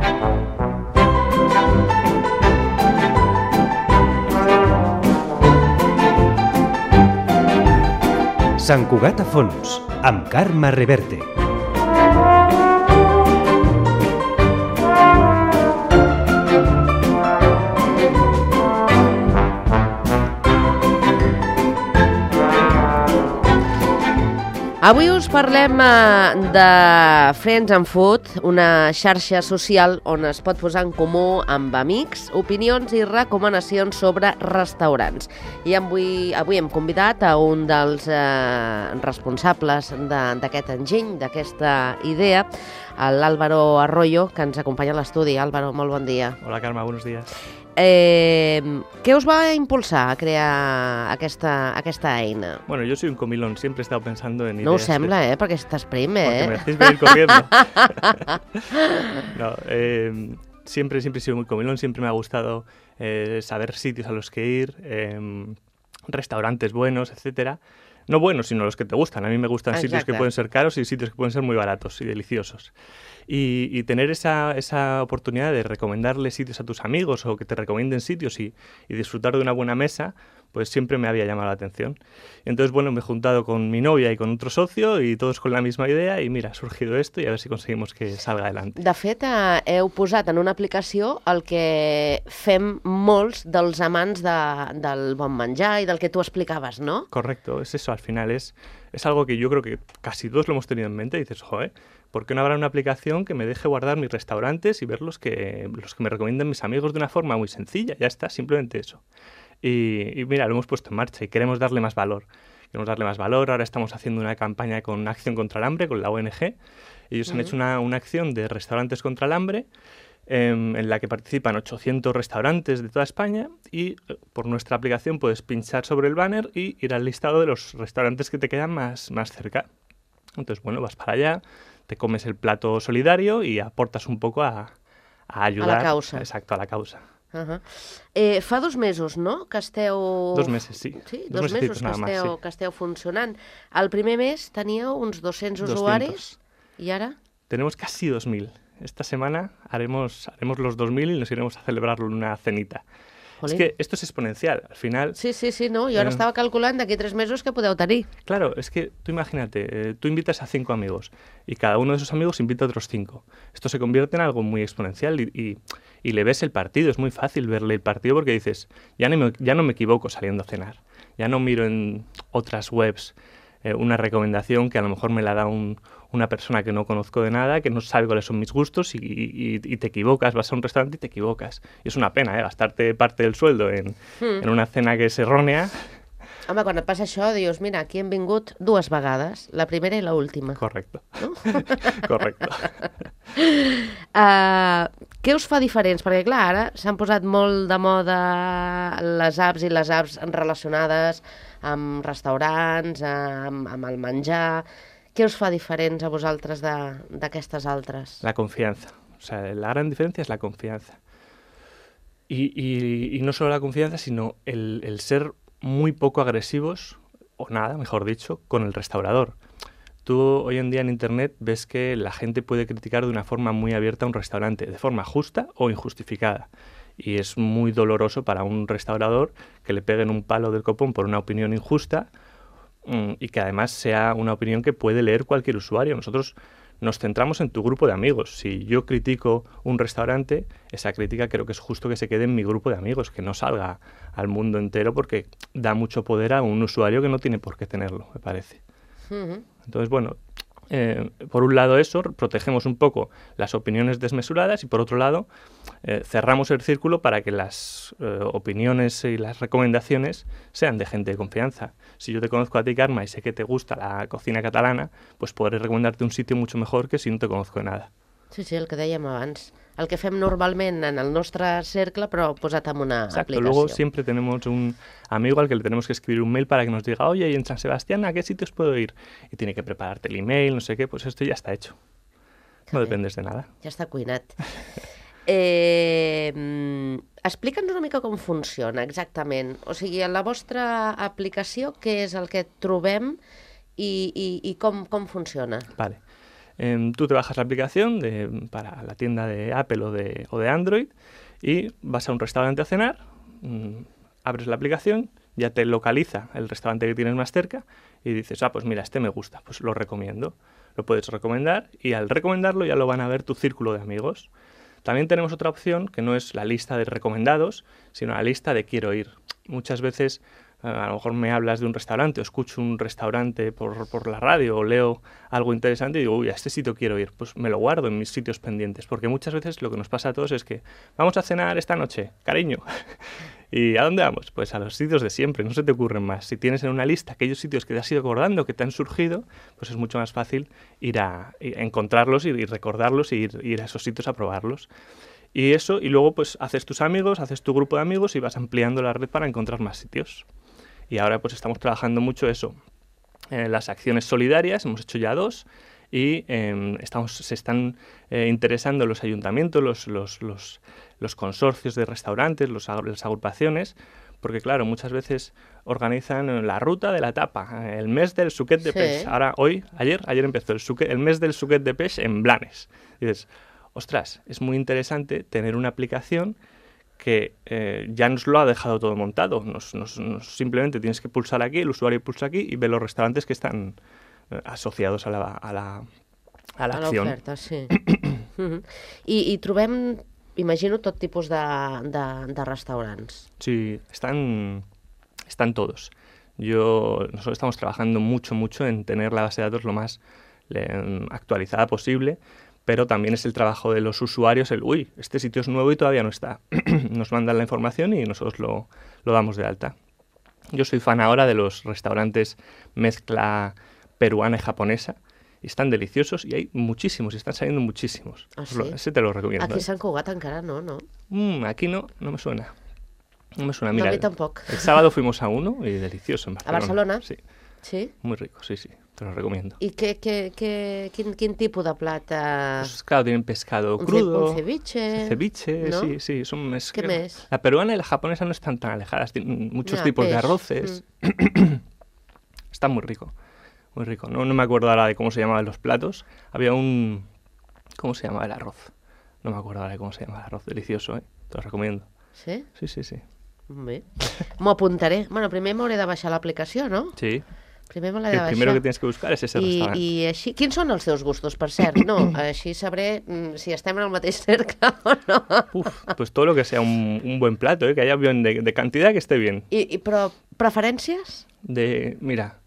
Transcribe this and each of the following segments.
Sant Cugat a fons, amb Carme Reverte. Avui us parlem de Friends and Food, una xarxa social on es pot posar en comú amb amics, opinions i recomanacions sobre restaurants. I avui hem convidat a un dels responsables d'aquest enginy, d'aquesta idea, l'Álvaro Arroyo, que ens acompanya a l'estudi. Álvaro, molt bon dia. Hola, Carme, buenos días. ¿Qué os va a impulsar a crear aquesta eina? Bueno, yo soy un comilón, siempre he estado pensando en ideas... No ho sembla, perquè estàs prim, Porque me hacéis venir corriendo. No, siempre he sido muy comilón, siempre me ha gustado saber sitios a los que ir, restaurantes buenos, etcétera. No buenos, sino los que te gustan. A mí me gustan sitios que pueden ser caros y sitios que pueden ser muy baratos y deliciosos. Y tener esa oportunidad de recomendarle sitios a tus amigos o que te recomienden sitios y disfrutar de una buena mesa, pues siempre me había llamado la atención. Entonces, bueno, me he juntado con mi novia y con otro socio y todos con la misma idea y mira, ha surgido esto y a ver si conseguimos que salga adelante. De fet, heu posat en una aplicació el que fem molts dels amants del bon menjar i del que tu explicaves, ¿no? Correcto, es eso, al final es algo que yo creo que casi todos lo hemos tenido en mente y dices, joder, ¿por qué no habrá una aplicación que me deje guardar mis restaurantes y ver los que me recomiendan mis amigos de una forma muy sencilla? Ya está, simplemente eso. Y mira, lo hemos puesto en marcha y queremos darle más valor. Ahora estamos haciendo una campaña con Acción contra el Hambre, con la ONG. Ellos han hecho una acción de restaurantes contra el hambre en la que participan 800 restaurantes de toda España y por nuestra aplicación puedes pinchar sobre el banner y ir al listado de los restaurantes que te quedan más cerca. Entonces, bueno, vas para allá, te comes el plato solidario y aportas un poco a ayudar. A la causa. Exacto, a la causa. Fa 2 mesos, no?, que esteu... 2 meses, sí. Sí, 2 mesos que esteu funcionant. El primer mes teníeu uns 200 usuaris i ara? Tenemos casi 2.000. Esta semana haremos los 2.000 y nos iremos a celebrarlo en una cenita. Jolín. Es que esto es exponencial, al final... Sí, no, jo ara estava calculant d'aquí 3 mesos que podeu tenir. Claro, es que tú imagínate, tú invitas a 5 amigos y cada uno de esos amigos invita a otros 5. Esto se convierte en algo muy exponencial y le ves el partido, es muy fácil verle el partido porque dices, ya no me equivoco saliendo a cenar, ya no miro en otras webs una recomendación que a lo mejor me la da una persona que no conozco de nada, que no sabe cuáles son mis gustos y te equivocas, vas a un restaurante y te equivocas. Y es una pena, gastarte parte del sueldo en una cena que es errónea. Home, quan et passa això, dius, mira, aquí hem vingut 2 vegades, la primera i l'última. Correcto. No? Correcto. Què us fa diferents? Perquè, clar, ara s'han posat molt de moda les apps relacionades amb restaurants, amb el menjar. Què us fa diferents a vosaltres d'aquestes altres? La confianza. O sea, la gran diferencia es la confianza. Y no solo la confianza, sino el ser muy poco agresivos, o nada, mejor dicho, con el restaurador. Tú hoy en día en Internet ves que la gente puede criticar de una forma muy abierta a un restaurante, de forma justa o injustificada. Y es muy doloroso para un restaurador que le peguen un palo del copón por una opinión injusta y que además sea una opinión que puede leer cualquier usuario. Nosotros nos centramos en tu grupo de amigos. Si yo critico un restaurante, esa crítica creo que es justo que se quede en mi grupo de amigos, que no salga al mundo entero porque da mucho poder a un usuario que no tiene por qué tenerlo, me parece. Entonces, bueno, por un lado eso, protegemos un poco las opiniones desmesuradas y por otro lado cerramos el círculo para que las opiniones y las recomendaciones sean de gente de confianza. Si yo te conozco a ti, Carme, y sé que te gusta la cocina catalana, pues podré recomendarte un sitio mucho mejor que si no te conozco de nada. Sí, el que dèiem abans. El que fem normalment en el nostre cercle, però posat en una aplicació. Luego siempre tenemos un amigo al que le tenemos que escribir un mail para que nos diga, oye, ¿y en San Sebastián a qué sitios puedo ir? Y tiene que prepararte el email, no sé qué, pues esto ya está hecho. No dependes de nada. Ja està cuinat. Explica'ns una mica com funciona exactament. O sigui, en la vostra aplicació, què és el que trobem i com funciona? Vale. Tú te bajas la aplicación para la tienda de Apple o de Android y vas a un restaurante a cenar, abres la aplicación, ya te localiza el restaurante que tienes más cerca y dices, pues mira, este me gusta, pues lo recomiendo. Lo puedes recomendar y al recomendarlo ya lo van a ver tu círculo de amigos. También tenemos otra opción que no es la lista de recomendados, sino la lista de quiero ir. Muchas veces a lo mejor me hablas de un restaurante o escucho un restaurante por la radio o leo algo interesante y digo, uy, a este sitio quiero ir. Pues me lo guardo en mis sitios pendientes, porque muchas veces lo que nos pasa a todos es que vamos a cenar esta noche, cariño. ¿Y a dónde vamos? Pues a los sitios de siempre, no se te ocurren más. Si tienes en una lista aquellos sitios que te has ido acordando, que te han surgido, pues es mucho más fácil ir a encontrarlos y recordarlos y ir a esos sitios a probarlos. Y eso, y luego pues haces tus amigos, haces tu grupo de amigos y vas ampliando la red para encontrar más sitios. Y ahora pues estamos trabajando mucho eso. Las acciones solidarias, hemos hecho ya 2, y se están interesando los ayuntamientos, los consorcios de restaurantes, las agrupaciones, porque claro, muchas veces organizan la ruta de la tapa, el mes del suquet de peix. Ahora, ayer empezó el mes del suquet de peix en Blanes. Y dices, ostras, es muy interesante tener una aplicación que ya nos lo ha dejado todo montado. Simplemente tienes que pulsar aquí, el usuario pulsa aquí y ve los restaurantes que están associados a la acció. L'oferta, sí. I trobem, imagino, tot tipus de restaurants. Sí, están todos. Nosotros estamos trabajando mucho en tener la base de datos lo más actualizada posible, pero también es el trabajo de los usuarios este sitio es nuevo y todavía no está. Nos mandan la información y nosotros lo damos de alta. Yo soy fan ahora de los restaurantes mezcla peruana y japonesa, y están deliciosos y hay muchísimos, y están saliendo muchísimos. ¿Ah, sí? Ese te lo recomiendo. Aquí a Sant Cugat encara no? Aquí no me suena. No me suena. No, Mira, a mi tampoc. El sábado fuimos a uno y delicioso en Barcelona. ¿A Barcelona? Sí. Sí? Muy rico, sí, te lo recomiendo. I quin tipus de plat? Pues claro, tienen pescado crudo. Un ceviche. Ceviche, ¿no? sí. ¿Qué más? La peruana y la japonesa no están tan alejadas. Tienen muchos tipos de arroces. Está muy rico. Muy rico. No me acuerdo ahora de cómo se llamaban los platos. Había ¿cómo se llamaba el arroz? No me acuerdo ahora de cómo se llamaba el arroz. Delicioso, Te lo recomiendo. Sí? Sí. Bé. M'ho apuntaré. Bueno, primer m'hauré de baixar l'aplicació, no? Sí. Primer me l'he de baixar. El primero que tienes que buscar es ese restaurante. I així, quins són els teus gustos, per cert? No, així sabré si estem en el mateix cercle o no. Pues todo lo que sea un buen plato, que haya bien de cantidad, que esté bien. Però preferències? Mira,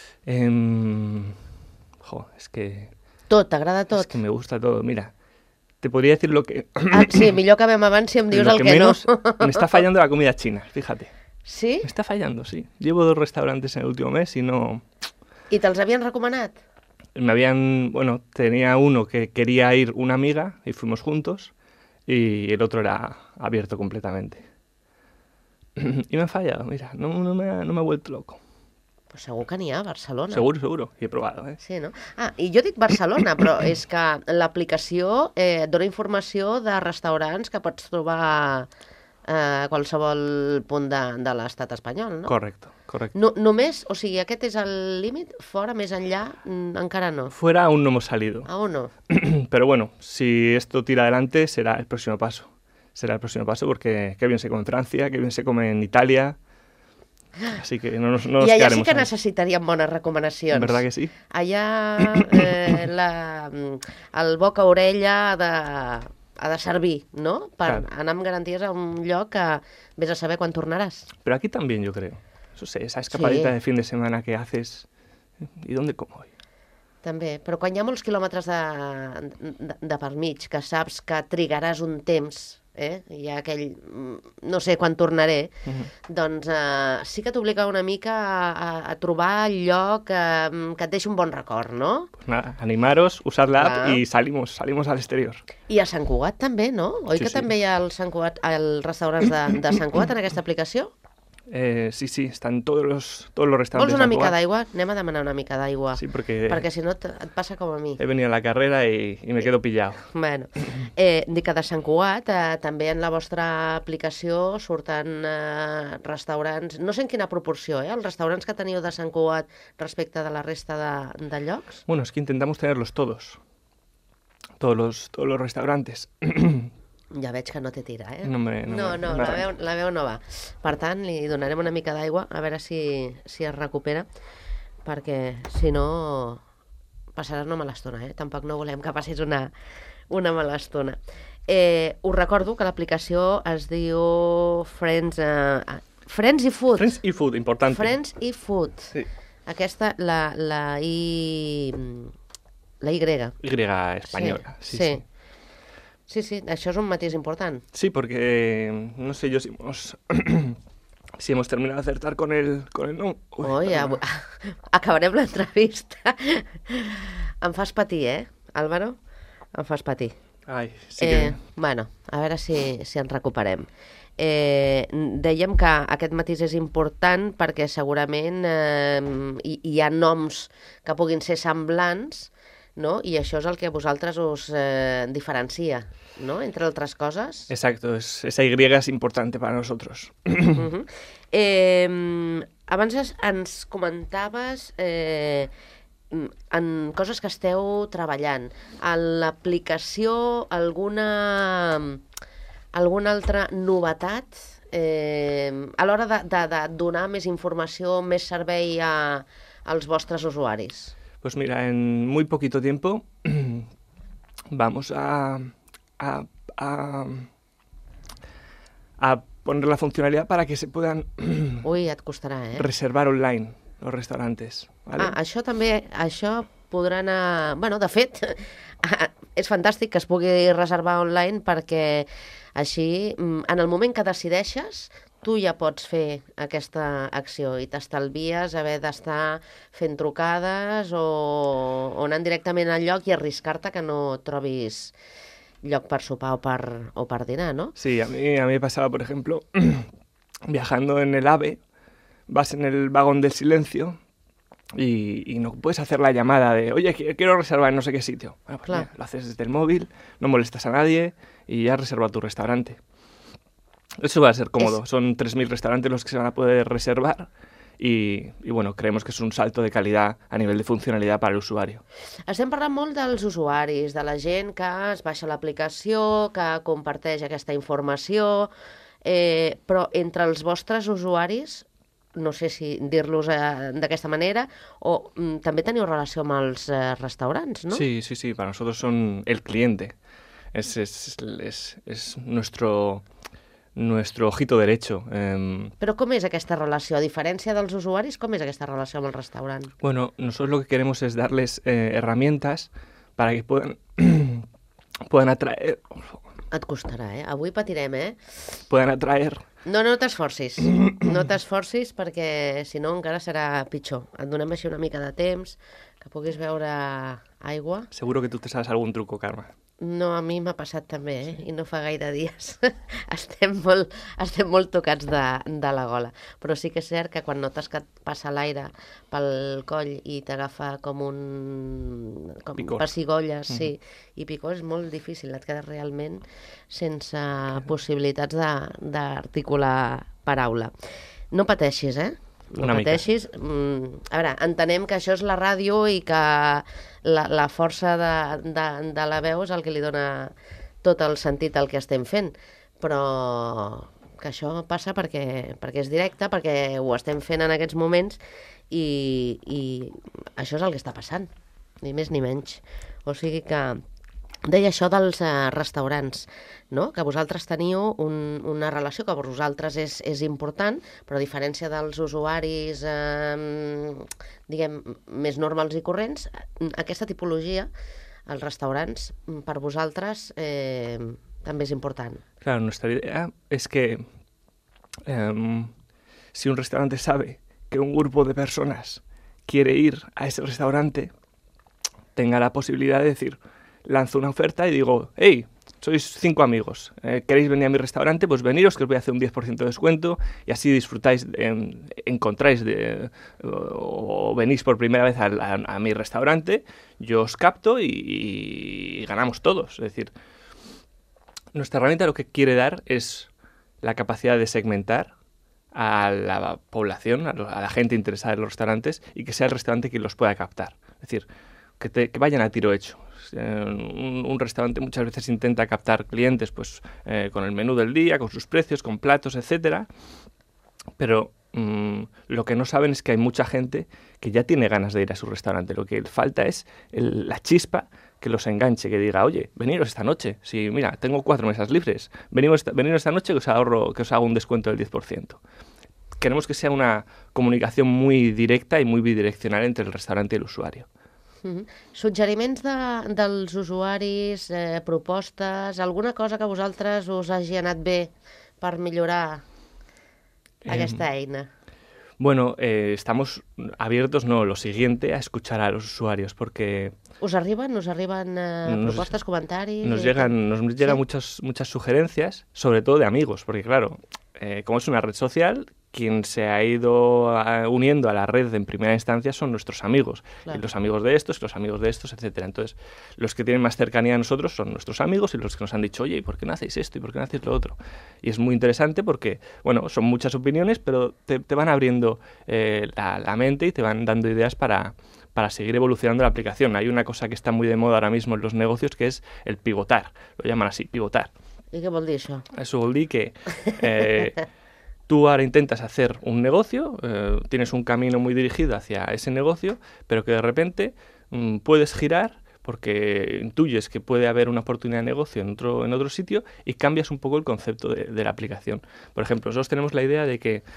es que... Tot, t'agrada tot? Es que me gusta todo, mira. Te podría decir lo que... Sí, millor acabem abans si em dius el que menos no. Me está fallando la comida china, fíjate. ¿Sí? Me está fallando, sí. Llevo 2 restaurantes en el último mes y no... ¿Y te'ls havien recomanat? Tenía uno que quería ir una amiga y fuimos juntos y el otro era abierto completamente. Y me ha fallado, mira, no me ha vuelto loco. Pues segur que n'hi ha a Barcelona. Seguro. Y he probado, Sí, no? I jo dic Barcelona, però és que l'aplicació dona informació de restaurants que pots trobar a qualsevol punt de l'estat espanyol, no? Correcto. Només, o sigui, aquest és el límit, fora, més enllà, encara no. Fuera aún no hemos salido. Aún no. Pero bueno, si esto tira adelante será el próximo paso. Será el próximo paso porque qué bien se come en Francia, qué bien se come en Italia. Así que no nos I allà sí que ahí. Necessitaríem bones recomanacions. ¿Verdad que sí? Allà el boca-orella ha de servir, no? Per anar amb garanties a un lloc que vés a saber quan tornaràs. Pero aquí también, yo creo. Esa escapadita de fin de semana que haces. ¿Y dónde como hoy? També, però quan hi ha molts quilòmetres de per mig, que saps que trigaràs un temps, hi ha aquell, no sé quan tornaré, doncs sí que t'obliga una mica a trobar el lloc que et deixi un bon record, no? Pues nada, animaros, usad la app y salimos al exterior. I a Sant Cugat també, no? Oi que també hi ha els restaurants de Sant Cugat en aquesta aplicació? Sí, están todos los restaurantes. Vols una mica d'aigua? Anem a demanar una mica d'aigua. Sí, perquè si no et passa com a mi. He venido a la carrera y me quedo pillado. Bueno, dic que de Sant Cugat també en la vostra aplicació surten restaurants, no sé en quina proporció, els restaurants que teniu de Sant Cugat respecte de la resta de llocs? Bueno, es que intentamos tenerlos todos. todos los restaurantes. Ja veig que no té tira, eh? No, la veu no va. Per tant, li donarem una mica d'aigua, a veure si es recupera, perquè si no passaràs una mala estona, eh? Tampoc no volem que passis una mala estona. Us recordo que l'aplicació es diu Friends i Food. Friends y Food, importante. Friends i Food. Sí. Aquesta, la Y. Y española, sí. Sí, això és un matís important. Sí, porque no sé yo si hemos terminado de acertar con el no. Acabarem l'entrevista. Em fas patir, Álvaro? Em fas patir. Ai, sí que... Bueno, a veure si ens recuperem. Dèiem que aquest matís és important perquè segurament hi ha noms que puguin ser semblants, ¿no? Y això és el que a vosaltres us diferencia, ¿no? Entre altres coses. Exacto, esa Y es importante para nosotros. Abans ens comentaves en coses que esteu treballant. A l'aplicació, alguna altra novetat a l'hora de donar més informació, més servei als vostres usuaris? Pues mira, en muy poquito tiempo vamos a poner la funcionalidad para que se puedan et costarà, reservar online los restaurantes. ¿Vale? Això podrà anar... Bueno, de fet, és fantàstic que es pugui reservar online perquè així, en el moment que decideixes, tu ja pots fer aquesta acció i t'estalvies haver d'estar fent trucades o anant directament al lloc i arriscar-te que no trobis lloc per sopar o per dinar, ¿no? Sí, a mí me pasaba, por ejemplo, viajando en el AVE, vas en el vagón del silencio y no puedes hacer la llamada de, oye, quiero reservar en no sé qué sitio. Bueno, pues mira, lo haces desde el móvil, no molestas a nadie y ya has reservado tu restaurante. Eso va a ser cómodo. Son 3.000 restaurantes los que se van a poder reservar y bueno, creemos que es un salto de calidad a nivel de funcionalidad para el usuario. Estem parlant molt dels usuaris, de la gent que es baixa l'aplicació, que comparteix aquesta informació, però entre els vostres usuaris, no sé si dir-los d'aquesta manera, o també teniu relació amb els restaurants, ¿no? Sí, para nosotros son el cliente. Es nuestro ojito derecho. Però com és aquesta relació? A diferència dels usuaris, com és aquesta relació amb el restaurant? Bueno, nosotros lo que queremos es darles herramientas para que puedan atraer... Et costarà, Avui patirem, Puedan atraer... No t'esforcis. No t'esforcis perquè, si no, encara serà pitjor. Et donem així una mica de temps, que puguis beure aigua. Seguro que tú te sabes algún truco, Carme. No, a mi m'ha passat també, i no fa gaire dies. Estem molt tocats de la gola. Però sí que és cert que quan notes que et passa l'aire pel coll i t'agafa com pessigolles, sí, i picor, és molt difícil. Et quedes realment sense possibilitats d'articular paraula. No pateixis, No pateixis. A veure, entenem que això és la ràdio i que la força de la veu és el que li dona tot el sentit al que estem fent, però que això passa perquè és directe, perquè ho estem fent en aquests moments i això és el que està passant, ni més ni menys. O sigui que deia això dels restaurants, no? Que vosaltres teniu una relació que per vosaltres és important, però a diferència dels usuaris diguem, més normals i corrents, aquesta tipologia, els restaurants, per vosaltres també és important. Claro, nuestra idea es que si un restaurante sabe que un grupo de personas quiere ir a ese restaurante, tenga la posibilidad de decir, lanzo una oferta y digo, hey, sois 5 amigos, ¿queréis venir a mi restaurante? Pues veniros, que os voy a hacer un 10% de descuento y así disfrutáis, encontráis o venís por primera vez a mi restaurante, yo os capto y ganamos todos. Es decir, nuestra herramienta lo que quiere dar es la capacidad de segmentar a la población, a la gente interesada en los restaurantes y que sea el restaurante quien los pueda captar. Es decir, que vayan a tiro hecho. Un restaurante muchas veces intenta captar clientes pues, con el menú del día, con sus precios, con platos, etcétera. Pero lo que no saben es que hay mucha gente que ya tiene ganas de ir a su restaurante. Lo que falta es la chispa que los enganche, que diga, oye, veniros esta noche. Si, mira, tengo 4 mesas libres. Veniros esta noche que os hago un descuento del 10%. Queremos que sea una comunicación muy directa y muy bidireccional entre el restaurante y el usuario. Suggeriments dels usuaris, propostes, alguna cosa que a vosaltres us hagi anat bé per millorar aquesta eina? Bueno, estamos abiertos, lo siguiente, a escuchar a los usuarios, porque... ¿Us arriben propostes, comentaris? Nos llegan muchas sugerencias, sobre todo de amigos, porque claro, como es una red social, quien se ha ido uniendo a la red en primera instancia son nuestros amigos, claro. Y los amigos de estos, etcétera. Entonces, los que tienen más cercanía a nosotros son nuestros amigos y los que nos han dicho, oye, ¿y por qué no hacéis esto? ¿Y por qué no hacéis lo otro? Y es muy interesante porque, bueno, son muchas opiniones, pero te van abriendo la mente y te van dando ideas para seguir evolucionando la aplicación. Hay una cosa que está muy de moda ahora mismo en los negocios, que es el pivotar. Lo llaman así, pivotar. ¿Y qué vol dir això? Eso vol dir que tú ahora intentas hacer un negocio, tienes un camino muy dirigido hacia ese negocio, pero que de repente puedes girar porque intuyes que puede haber una oportunidad de negocio en otro sitio y cambias un poco el concepto de la aplicación. Por ejemplo, nosotros tenemos la idea de que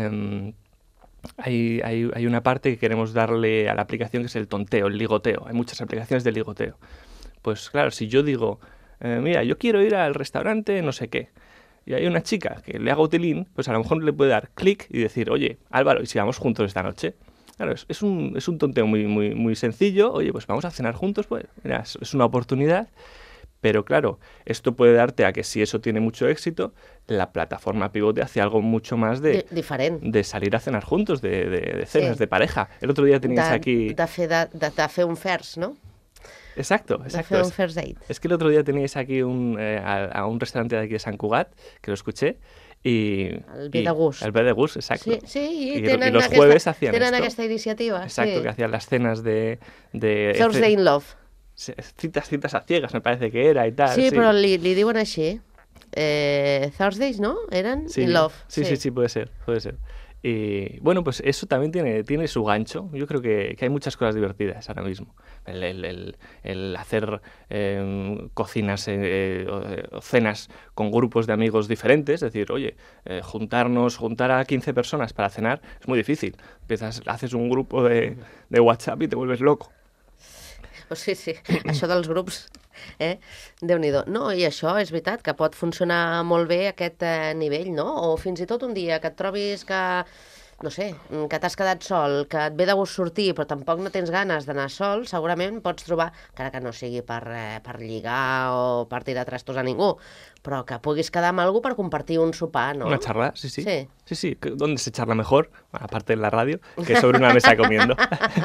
hay una parte que queremos darle a la aplicación que es el tonteo, el ligoteo. Hay muchas aplicaciones de ligoteo. Pues claro, si yo digo, mira, yo quiero ir al restaurante no sé qué, y hay una chica que le haga utilín, pues a lo mejor le puede dar clic y decir, oye, Álvaro, ¿y si vamos juntos esta noche? Claro, es un tonteo muy sencillo. Oye, pues vamos a cenar juntos, pues mira, es una oportunidad. Pero claro, esto puede darte a que si eso tiene mucho éxito, la plataforma pivote hacia algo mucho más de salir a cenar juntos, de cenas, de pareja. El otro día teníais aquí... De fer un first, ¿no? Exacto. De fer un first date. Es que el otro día teníais aquí a un restaurante de aquí de Sant Cugat, que lo escuché, el Bé de Gust. El Bé de Gust, exacto. Sí, y los jueves hacían tenen esto. Aquesta iniciativa. Exacto, que hacían las cenas de Thursday in Love. Citas a ciegas, me parece que era y tal. Sí, però li diuen així. Thursdays, ¿no? Eren in Love. Sí, puede ser. Y bueno, pues eso también tiene su gancho. Yo creo que hay muchas cosas divertidas ahora mismo. El hacer cocinas o cenas con grupos de amigos diferentes, es decir, oye, juntar a 15 personas para cenar es muy difícil. Haces un grupo de WhatsApp y te vuelves loco. Sí, això dels grups, Déu-n'hi-do. No, i això és veritat, que pot funcionar molt bé aquest nivell, no? O fins i tot un dia que et trobis que, no sé, que t'has quedat sol, que et ve de gust sortir, però tampoc no tens ganes d'anar sol, segurament pots trobar, encara que no sigui per lligar o per tirar trastos a ningú, però que puguis quedar amb algú per compartir un sopar, ¿no? Una charla, sí. Sí, ¿dónde se charla mejor? Aparte en la radio, que sobre una mesa comiendo.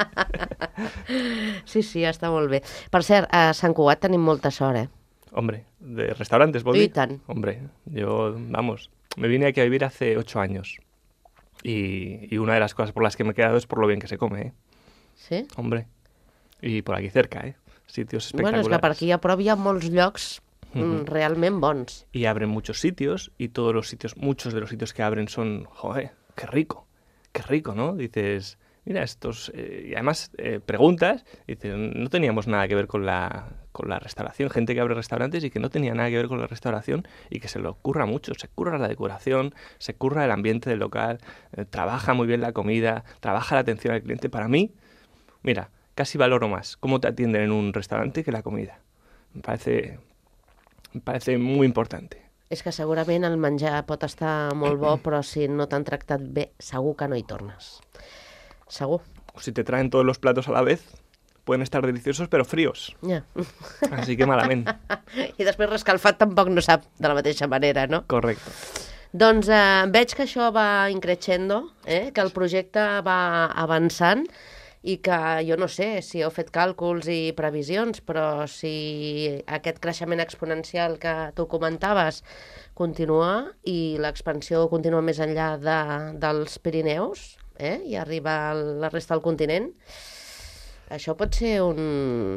Sí, està molt bé. Per cert, a Sant Cugat tenim molta sort, Hombre, de restaurantes, ¿vos? I tant. Hombre, yo, me vine aquí a vivir hace 8 años. Y una de las cosas por las que me he quedado es por lo bien que se come, ¿Sí? Hombre, y por aquí cerca, sitios espectaculares. Bueno, és que per aquí a prop hi ha molts llocs realment bons. Y abren muchos sitios, y muchos de los sitios que abren son, joder, qué rico, ¿no? Dices, mira, estos... y además preguntas, dices, no teníamos nada que ver con la restauración, gente que abre restaurantes y que no tenía nada que ver con la restauración y que se lo curra mucho, se curra la decoración, se curra el ambiente del local, trabaja muy bien la comida, trabaja la atención al cliente. Para mí, mira, casi valoro más cómo te atienden en un restaurante que la comida. Me parece muy importante. És que segurament el menjar pot estar molt bo, però si no t'han tractat bé, segur que no hi tornes. Segur. O si te traen todos los platos a la vez, pueden estar deliciosos però fríos. Ja. Así que malament. I després rescalfat tampoc no sap de la mateixa manera, no? Correcte. Doncs veig que això va increixendo, que el projecte va avançant i que, jo no sé si heu fet càlculs i previsions, però si aquest creixement exponencial que tu comentaves continua i l'expansió continua més enllà dels Pirineus i arriba a la resta del continent, això pot ser un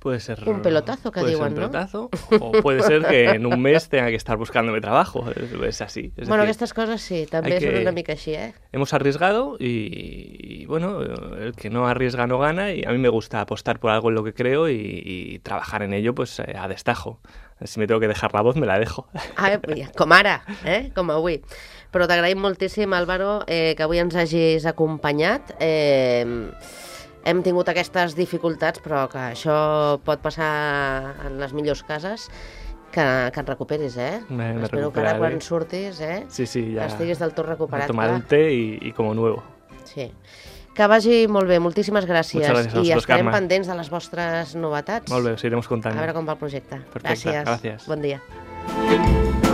Puede ser un pelotazo, que diuen, un no? pelotazo, o puede ser que en un mes tenga que estar buscándome trabajo. Es así. Es Bueno, decir, aquestes coses sí, també són una mica així, eh? hemos arriesgado y, bueno, el que no arriesga no gana, y a mí me gusta apostar por algo en lo que creo y trabajar en ello pues a destajo. Si me tengo que dejar la voz, me la dejo. Ah, com ara, com avui. Però t'agraïm moltíssim, Álvaro, que avui ens hagis acompanyat. Hem tingut aquestes dificultats, però que això pot passar en les millors cases. Que et recuperis, Me Espero que ara recuperaré. quan surtis, Sí, ya. estiguis del tot recuperat. A tomar el té y como nuevo. Sí. Que vagi molt bé, moltíssimes gràcies. Muchas gracias a I vosotros, estarem Carme. pendents de les vostres novetats. Molt bé, os iremos A contando. veure com va el projecte. Perfecte, gràcies. Bon dia.